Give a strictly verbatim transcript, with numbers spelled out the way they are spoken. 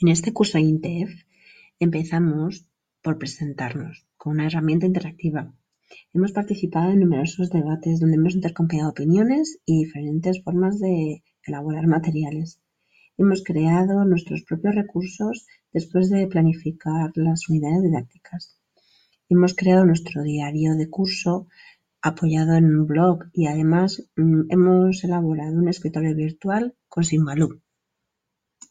En este curso I N T E F empezamos por presentarnos con una herramienta interactiva. Hemos participado en numerosos debates donde hemos intercambiado opiniones y diferentes formas de elaborar materiales. Hemos creado nuestros propios recursos después de planificar las unidades didácticas. Hemos creado nuestro diario de curso apoyado en un blog y además mmm, hemos elaborado un escritorio virtual con Simbaloo.